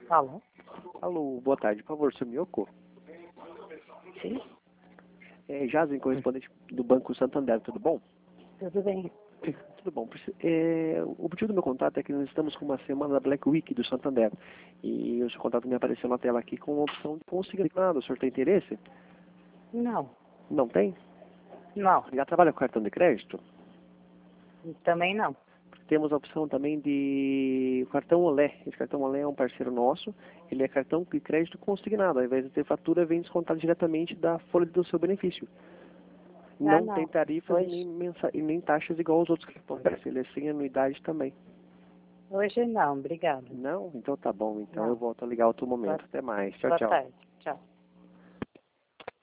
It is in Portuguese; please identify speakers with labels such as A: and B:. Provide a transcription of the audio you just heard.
A: Alô?
B: Alô, boa tarde. Por favor, seu Miyoko?
A: Sim,
B: É Jasmine, correspondente do Banco Santander, tudo bom?
A: tudo bem.
B: Tudo bom. O motivo do meu contato é que nós estamos com uma semana da Black Week do Santander. E o seu contato me apareceu na tela aqui com a opção de consignado. O senhor tem interesse?
A: Não,
B: Não tem?
A: não,
B: Já trabalha com cartão de crédito?
A: também não.
B: Temos a opção também de cartão Olé. Esse cartão Olé é um parceiro nosso. Ele é cartão de crédito consignado. Ao invés de ter fatura, vem descontado diretamente da folha do seu benefício.
A: Ah,
B: Não tem
A: não.
B: tarifas
A: Hoje,
B: e nem taxas igual aos outros cartões. Ele é sem anuidade também.
A: hoje não, obrigado.
B: Não? Então tá bom. Então eu
A: Não.
B: volto a ligar outro
A: Boa,
B: momento. Até mais. Tchau,
A: boa
B: tchau.
A: tarde.